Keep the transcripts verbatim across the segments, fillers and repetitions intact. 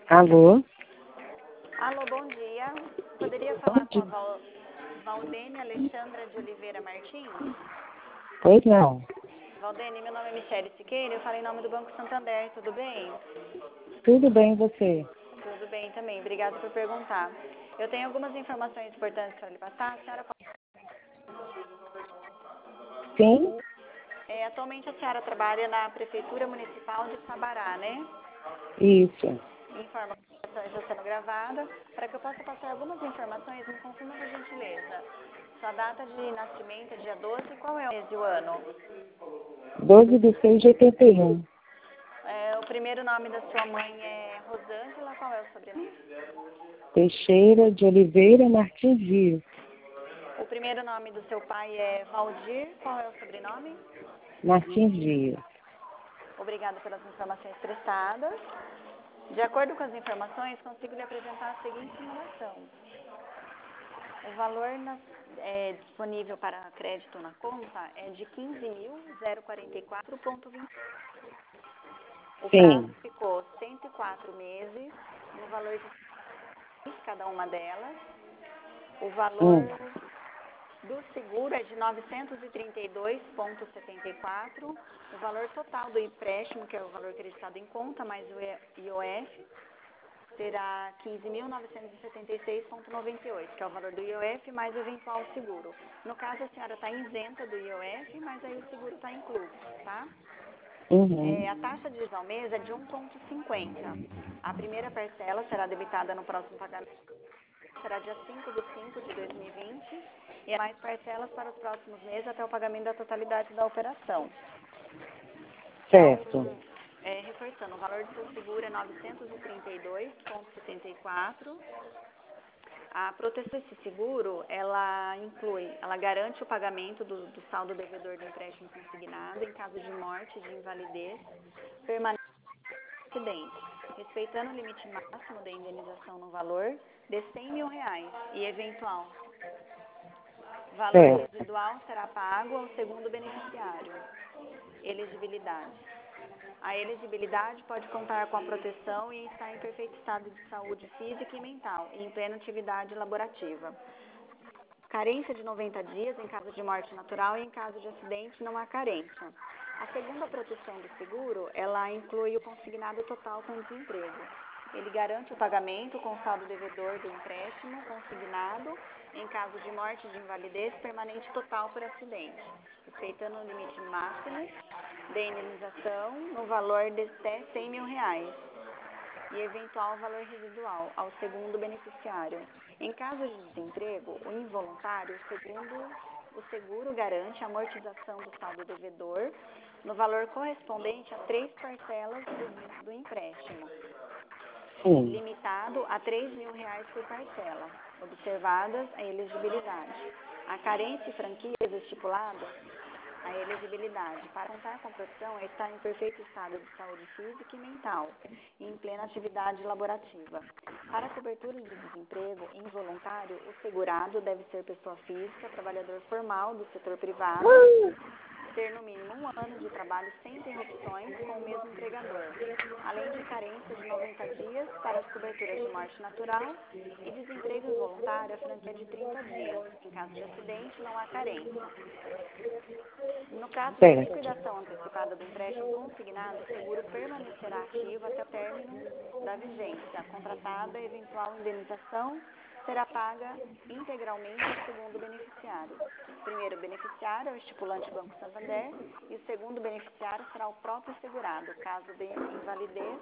Alô? Alô, bom dia. Poderia Bom falar com a dia. Val... Valdene Alexandra de Oliveira Martins? Pois não. Valdene, meu nome é Michele Siqueira, eu falei em nome do Banco Santander, tudo bem? Tudo bem e você? Tudo bem também, obrigada por perguntar. Eu tenho algumas informações importantes para lhe passar. A senhora, Sim? é, atualmente a senhora trabalha na Prefeitura Municipal de Sabará, né? Isso. Informa que a conversação está sendo gravada. Para que eu possa passar algumas informações, me confirma por gentileza. Sua data de nascimento é dia doze, qual é o mês e o ano? doze de seis de oitenta e um. É, o primeiro nome da sua mãe é Rosângela, qual é o sobrenome? Teixeira de Oliveira Martins Dias. O primeiro nome do seu pai é Valdir, qual é o sobrenome? Martins Dias. Obrigada pelas informações prestadas. De acordo com as informações, consigo lhe apresentar a seguinte simulação. O valor na, é, disponível para crédito na conta é de quinze mil quarenta e quatro vírgula vinte. O prazo Sim. ficou cento e quatro meses, no valor de cada uma delas. O valor Hum. do seguro é de novecentos e trinta e dois vírgula setenta e quatro. O valor total do empréstimo, que é o valor acreditado em conta, mais o I O F, será quinze mil novecentos e setenta e seis vírgula noventa e oito, que é o valor do I O F mais o eventual seguro. No caso, a senhora está isenta do I O F, mas aí o seguro está incluso, tá? Uhum. É, a taxa de juros ao mês é de um vírgula cinquenta. A primeira parcela será debitada no próximo pagamento, será dia cinco de cinco de dois mil e vinte, e mais parcelas para os próximos meses até o pagamento da totalidade da operação. Então, Certo. é, reforçando, o valor do seu seguro é novecentos e trinta e dois vírgula setenta e quatro. A proteção desse seguro, ela inclui, ela garante o pagamento do, do saldo devedor do empréstimo consignado em caso de morte, de invalidez, permanente ou acidente, respeitando o limite máximo da indenização no valor de cem mil reais e eventual valor Certo. residual será pago ao segundo beneficiário. Elegibilidade. A elegibilidade pode contar com a proteção e estar em perfeito estado de saúde física e mental e em plena atividade laborativa. Carência de noventa dias em caso de morte natural e em caso de acidente não há carência. A segunda proteção do seguro, ela inclui o consignado total com desemprego. Ele garante o pagamento com o saldo devedor do empréstimo consignado em caso de morte de invalidez permanente total por acidente, respeitando o limite máximo de indenização no valor de até cem mil reais e eventual valor residual ao segundo beneficiário. Em caso de desemprego, o involuntário, o, segundo, o seguro garante a amortização do saldo devedor no valor correspondente a três parcelas do, do empréstimo, Sim. limitado a três mil reais por parcela, observadas a elegibilidade. A carência e franquias estipuladas a elegibilidade para contar com a proteção é estar em perfeito estado de saúde física e mental e em plena atividade laborativa. Para a cobertura de desemprego involuntário, o segurado deve ser pessoa física, trabalhador formal do setor privado, ter no mínimo um ano de trabalho sem interrupções com o mesmo empregador, além de carência de noventa dias para as coberturas de morte natural e desemprego involuntário, a franquia é de trinta dias. Em caso de acidente, não há carência. No caso de Certo. liquidação antecipada do empréstimo consignado, o seguro permanecerá ativo até o término da vigência. A contratada eventual indenização será paga integralmente ao segundo beneficiário. O primeiro beneficiário é o estipulante Banco Santander e o segundo beneficiário será o próprio segurado, caso de invalidez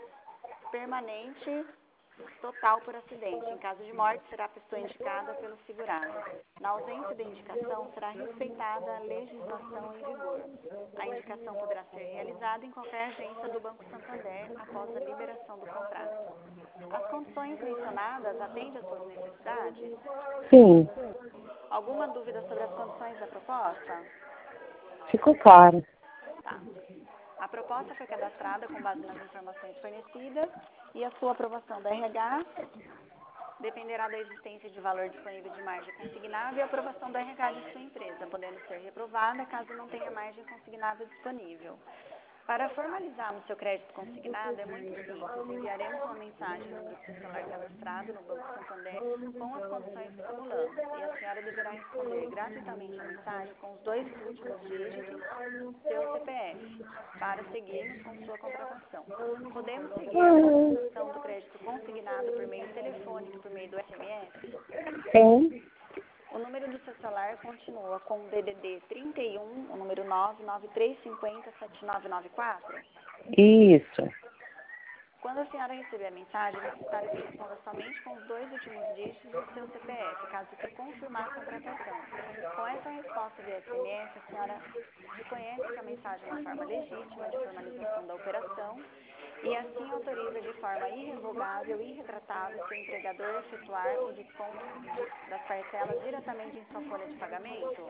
permanente total por acidente. Em caso de morte, será a pessoa indicada pelo segurado. Na ausência da indicação, será respeitada a legislação em vigor. A indicação poderá ser realizada em qualquer agência do Banco Santander após a liberação do contrato. As condições mencionadas atendem às suas necessidades? Sim. Alguma dúvida sobre as condições da proposta? Ficou claro. Tá. A proposta foi cadastrada com base nas informações fornecidas e a sua aprovação da R H dependerá da existência de valor disponível de margem consignável e a aprovação da R H de sua empresa, podendo ser reprovada caso não tenha margem consignável disponível. Para formalizarmos seu crédito consignado, é muito simples. Enviar enviaremos uma mensagem no número do seu celular cadastrado no Banco Santander com as condições que simulamos, e a senhora deverá responder gratuitamente a mensagem com os dois últimos dígitos do seu C P F, para seguirmos com sua contratação. Podemos seguir a contratação do crédito consignado por meio telefônico e por meio do S M S? Sim. O número do seu celular continua com o D D D trinta e um, o número nove nove três cinco zero sete nove nove quatro? Isso. Quando a senhora receber a mensagem, é necessário que responda somente com os dois últimos dígitos do seu C P F, caso queira confirmar a contratação. Com essa resposta via S M S, a senhora reconhece que a mensagem é uma forma legítima de formalização da operação e assim autoriza de forma irrevogável e irretratável seu empregador a efetuar o desconto de, das parcelas diretamente em sua folha de pagamento?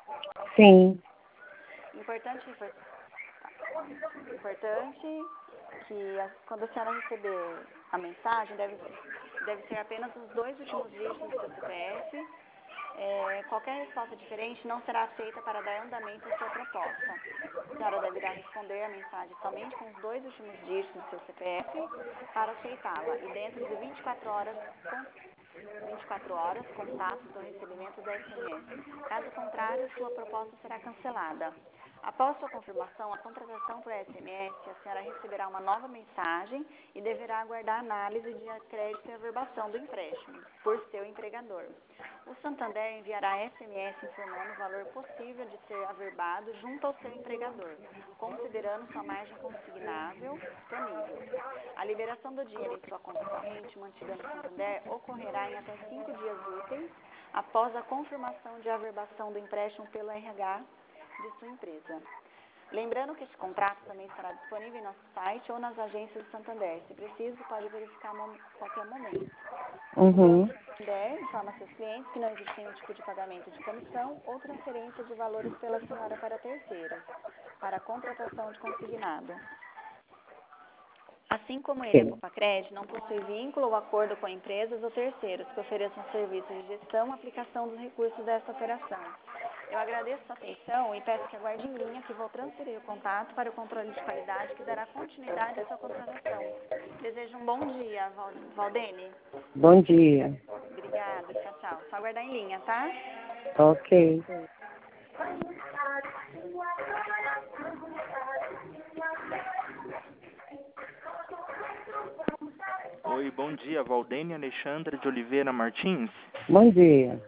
Sim. Importante refor- tá. Importante que a, quando a senhora receber a mensagem, deve, deve ser apenas os dois últimos dígitos do seu C P F. É, qualquer resposta diferente não será aceita para dar andamento à sua proposta. A senhora deverá responder a mensagem somente com os dois últimos dígitos do seu C P F para aceitá-la e dentro de vinte e quatro horas, com, vinte e quatro horas contatos do recebimento do S M S. Caso contrário, sua proposta será cancelada. Após sua confirmação, a contratação por S M S, a senhora receberá uma nova mensagem e deverá aguardar análise de crédito e averbação do empréstimo por seu empregador. O Santander enviará S M S informando o valor possível de ser averbado junto ao seu empregador, considerando sua margem consignável disponível. A liberação do dinheiro em sua conta corrente, mantida no Santander, ocorrerá em até cinco dias úteis após a confirmação de averbação do empréstimo pelo R H de sua empresa. Lembrando que este contrato também estará disponível em nosso site ou nas agências do Santander. Se preciso, pode verificar a qualquer momento. O Uhum. Banco Santander informa a seus clientes que não existe nenhum tipo de pagamento de comissão ou transferência de valores pela senhora para terceiros, para a contratação de consignado. Assim como ele, a Sim. Copacred não possui vínculo ou acordo com empresas ou terceiros que ofereçam serviços de gestão e aplicação dos recursos desta operação. Eu agradeço sua atenção e peço que aguarde em linha que vou transferir o contato para o controle de qualidade que dará continuidade à sua contratação. Desejo um bom dia, Val- Valdene. Bom dia. Obrigada, tchau, tchau. Só aguardar em linha, tá? Ok. Oi, bom dia, Valdene Alexandra de Oliveira Martins. Bom dia.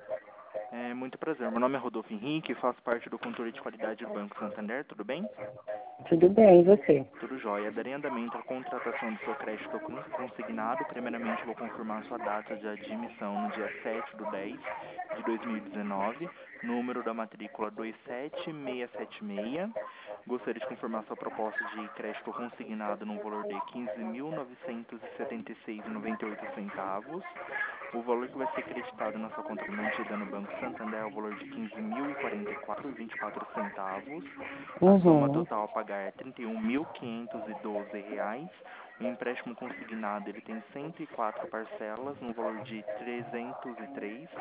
É muito prazer, meu nome é Rodolfo Henrique, faço parte do controle de qualidade do Banco Santander, tudo bem? Tudo bem, e você? Tudo jóia. Darei andamento à contratação do seu crédito con- consignado. Primeiramente, vou confirmar sua data de admissão no dia sete do dez de dois mil e dezenove, número da matrícula dois sete seis sete seis. Gostaria de confirmar sua proposta de crédito consignado no valor de quinze mil novecentos e setenta e seis reais e noventa e oito centavos. O valor que vai ser creditado na sua conta mantida no Banco Santander é o valor de quinze mil e quarenta e quatro reais e vinte e quatro centavos. A soma Uhum. total a pagar é trinta e um mil quinhentos e doze reais. O empréstimo consignado ele tem cento e quatro parcelas no valor de trezentos e três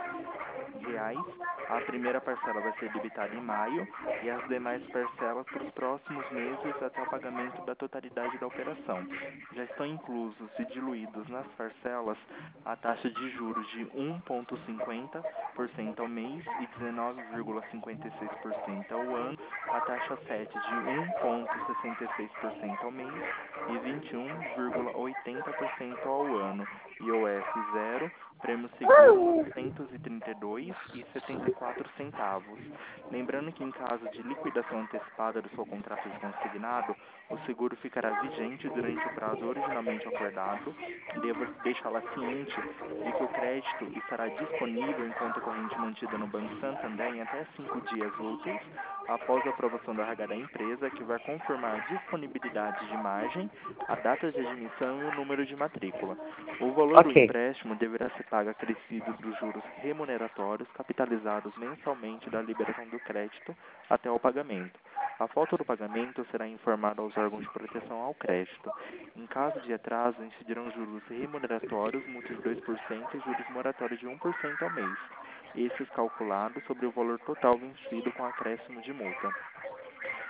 reais. A primeira parcela vai ser debitada em maio e as demais parcelas para os próximos meses até o pagamento da totalidade da operação. Já estão inclusos e diluídos nas parcelas a taxa de juros de um vírgula cinquenta por cento ao mês e dezenove vírgula cinquenta e seis por cento ao ano, a taxa sete de um vírgula sessenta e seis por cento ao mês e vinte e um vírgula oitenta por cento ao ano, I O F zero, prêmio seguro novecentos e trinta e dois reais e setenta e quatro centavos. Lembrando que em caso de liquidação antecipada do seu contrato de consignado, o seguro ficará vigente durante o prazo originalmente acordado. Devo deixá-la ciente de que o crédito estará disponível em conta corrente mantida no Banco Santander em até cinco dias úteis, após a aprovação do R H da empresa, que vai confirmar a disponibilidade de margem, a data de admissão e o número de matrícula. O valor do Ok. empréstimo deverá ser pago acrescido dos juros remuneratórios capitalizados mensalmente da liberação do crédito até o pagamento. A falta do pagamento será informada aos órgãos de proteção ao crédito. Em caso de atraso, incidirão juros remuneratórios, multa de dois por cento e juros moratórios de um por cento ao mês, esses calculados sobre o valor total vencido com acréscimo de multa.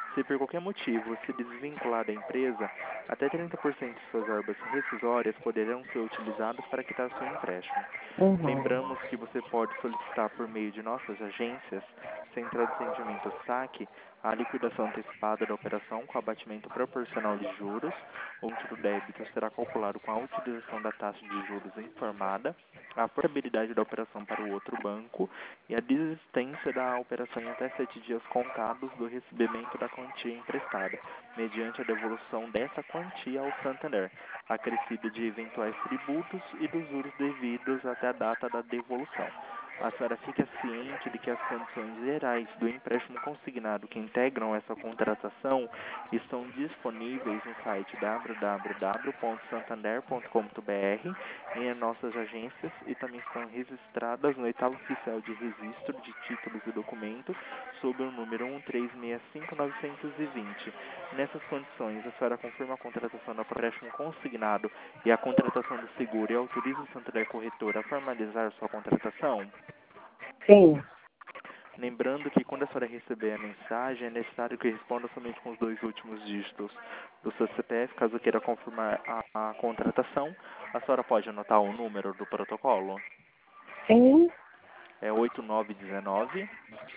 Se por qualquer motivo se desvincular da empresa, até trinta por cento de suas verbas rescisórias poderão ser utilizadas para quitar seu empréstimo. Uhum. Lembramos que você pode solicitar por meio de nossas agências, Central de Atendimento SAC, a liquidação antecipada da operação com abatimento proporcional de juros. O monte do débito será calculado com a utilização da taxa de juros informada, a portabilidade da operação para o outro banco e a desistência da operação em até sete dias contados do recebimento da quantia emprestada, mediante a devolução dessa quantia ao Santander, acrescida de eventuais tributos e dos juros devidos até a data da devolução. A senhora fica ciente de que as condições gerais do empréstimo consignado que integram essa contratação estão disponíveis no site w w w ponto santander ponto com ponto b r, em nossas agências, e também estão registradas no oitavo oficial de registro de títulos e documentos sob o número um três seis cinco nove dois zero. Nessas condições, a senhora confirma a contratação do empréstimo consignado e a contratação do seguro e autoriza o Santander Corretora a formalizar sua contratação? Sim. Lembrando que quando a senhora receber a mensagem, é necessário que responda somente com os dois últimos dígitos do seu C P F, caso queira confirmar a, a contratação. A senhora pode anotar o número do protocolo? Sim. É oito nove um nove,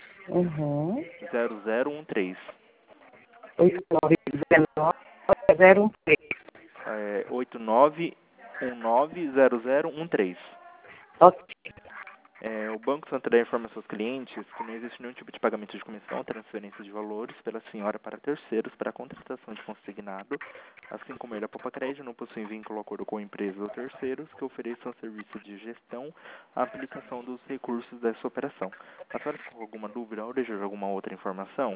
Uhum. zero zero um três. oito nove um nove zero um três. É oito nove um nove, zero zero um três. Ok. É, o Banco Santander informa seus clientes que não existe nenhum tipo de pagamento de comissão ou transferência de valores pela senhora para terceiros para a contratação de consignado, assim como ele, a Poupa Crédito, não possui vínculo ou acordo com empresas ou terceiros que ofereçam serviço de gestão à aplicação dos recursos dessa operação. A senhora ficou com alguma dúvida ou deseja alguma outra informação?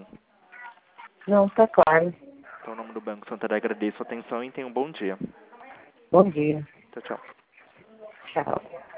Não, tá claro. Então, em nome do Banco Santander, agradeço a atenção e tenha um bom dia. Bom dia. Tchau, tchau. Tchau.